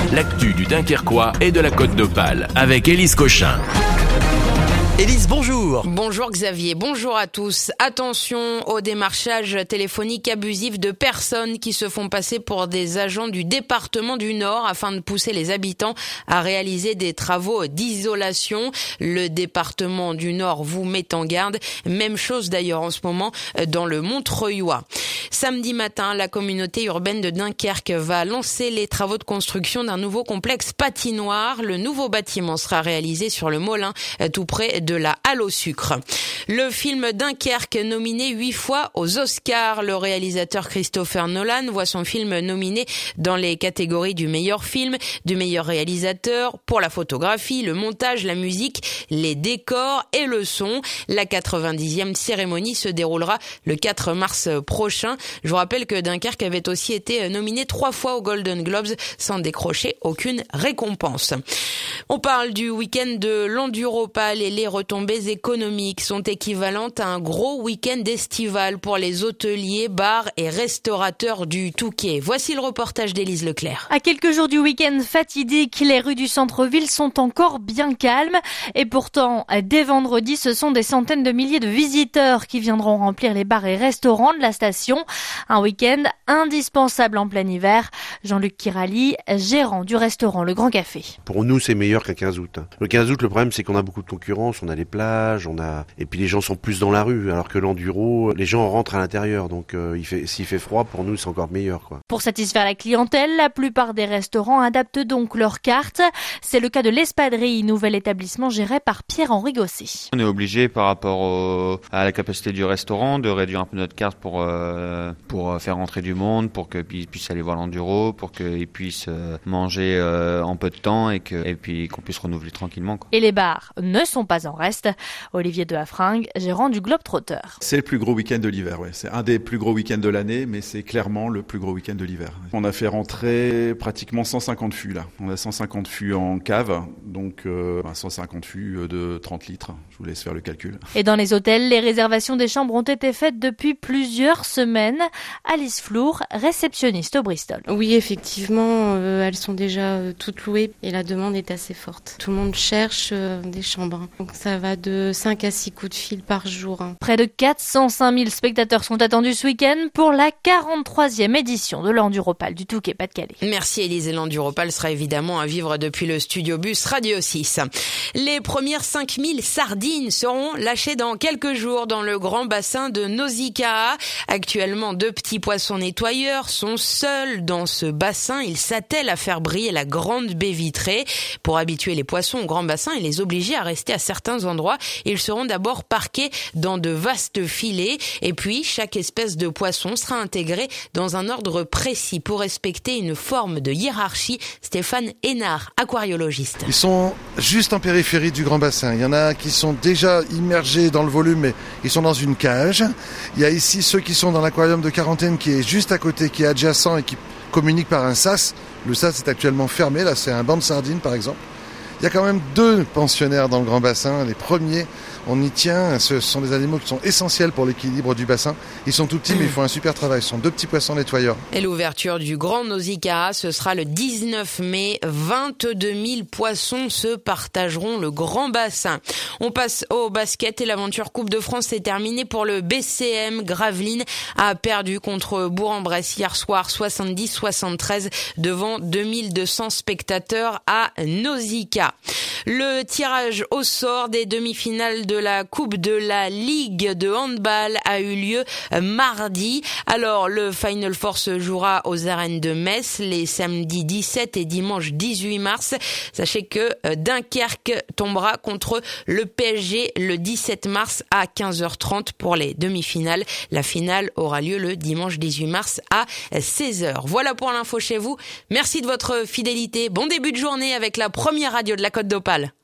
l'actu du Dunkerquois et de la Côte d'Opale avec Élise Cochin. Élise, bonjour. Bonjour Xavier, bonjour à tous. Attention au démarchage téléphonique abusif de personnes qui se font passer pour des agents du département du Nord afin de pousser les habitants à réaliser des travaux d'isolation. Le département du Nord vous met en garde. Même chose d'ailleurs en ce moment dans le Montreuillois. Samedi matin, la communauté urbaine de Dunkerque va lancer les travaux de construction d'un nouveau complexe patinoire. Le nouveau bâtiment sera réalisé sur le Molin, tout près de la Halle au sucre. Le film Dunkerque, nominé 8 fois aux Oscars. Le réalisateur Christopher Nolan voit son film nominé dans les catégories du meilleur film, du meilleur réalisateur, pour la photographie, le montage, la musique, les décors et le son. La 90e cérémonie se déroulera le 4 mars prochain. Je vous rappelle que Dunkerque avait aussi été nominé 3 fois aux Golden Globes sans décrocher aucune récompense. On parle du week-end de l'Enduropal et les retombées économiques sont équivalentes à un gros week-end estival pour les hôteliers, bars et restaurateurs du Touquet. Voici le reportage d'Élise Leclerc. À quelques jours du week-end fatidique, les rues du centre-ville sont encore bien calmes. Et pourtant, dès vendredi, ce sont des centaines de milliers de visiteurs qui viendront remplir les bars et restaurants de la station. Un week-end indispensable en plein hiver. Jean-Luc Kirali, gérant du restaurant Le Grand Café. Pour nous, c'est meilleur qu'un 15 août. Le 15 août, le problème, c'est qu'on a beaucoup de concurrence, on a les plages, et puis les gens sont plus dans la rue, alors que l'enduro, les gens rentrent à l'intérieur, donc s'il fait froid, pour nous, c'est encore meilleur, quoi. Pour satisfaire la clientèle, la plupart des restaurants adaptent donc leurs cartes. C'est le cas de l'Espadrille, nouvel établissement géré par Pierre-Henri Gosset. On est obligé, par rapport à la capacité du restaurant, de réduire un peu notre carte pour faire rentrer du monde, pour qu'ils puissent aller voir l'enduro, pour qu'ils puissent manger en peu de temps et puis qu'on puisse renouveler tranquillement, quoi. Et les bars ne sont pas en reste. Olivier de Hafringue, gérant du Globetrotter. C'est le plus gros week-end de l'hiver, ouais. C'est un des plus gros week-ends de l'année, mais c'est clairement le plus gros week-end de l'hiver. On a fait rentrer pratiquement 150 fûts là. On a 150 fûts en cave, donc 150 fûts de 30 litres. Je vous laisse faire le calcul. Et dans les hôtels, les réservations des chambres ont été faites depuis plusieurs semaines. Alice Flour, réceptionniste au Bristol. Oui, effectivement, elles sont déjà toutes louées et la demande est assez forte. Tout le monde cherche des chambres. Donc ça va de 5 à 6 coups de fil par jour. Près de 405 000 spectateurs sont attendus ce week-end pour la 43e édition de l'Enduropal du Touquet-Pas-de-Calais. Merci Élise, et l'Enduropal sera évidemment à vivre depuis le studio bus Radio 6. Les premières 5000 sardines seront lâchées dans quelques jours dans le grand bassin de Nausicaa. Actuellement, 2 petits poissons nettoyeurs sont seuls dans ce bassin. Ils s'attellent à faire briller la grande baie vitrée. Pour habituer les poissons au grand bassin et les obliger à rester à certains endroits, ils seront d'abord parqués dans de vastes filets et puis chaque espèce de poisson sera intégrée dans un ordre précis pour respecter une forme de hiérarchie. Stéphane Hénard, aquariologiste. Ils sont juste en périphérie du grand bassin. Il y en a qui sont déjà immergés dans le volume, mais ils sont dans une cage. Il y a ici ceux qui sont dans l'aquarium de Quarantaine qui est juste à côté, qui est adjacent et qui communique par un sas. Le sas est actuellement fermé, là c'est un banc de sardines par exemple. Il y a quand même 2 pensionnaires dans le grand bassin. Les premiers, on y tient. Ce sont des animaux qui sont essentiels pour l'équilibre du bassin. Ils sont tout petits, mais ils font un super travail. Ce sont 2 petits poissons nettoyeurs. Et l'ouverture du Grand Nausicaa, ce sera le 19 mai. 22 000 poissons se partageront le grand bassin. On passe au basket et l'aventure Coupe de France s'est terminée pour le BCM. Gravelines a perdu contre Bourg-en-Bresse hier soir 70-73 devant 2200 spectateurs à Nausicaa. Le tirage au sort des demi-finales de la Coupe de la Ligue de handball a eu lieu mardi. Alors, le Final Four se jouera aux arènes de Metz les samedis 17 et dimanche 18 mars. Sachez que Dunkerque tombera contre le PSG le 17 mars à 15h30 pour les demi-finales. La finale aura lieu le dimanche 18 mars à 16h. Voilà pour l'info chez vous. Merci de votre fidélité. Bon début de journée avec la première radio de la Côte d'Opale.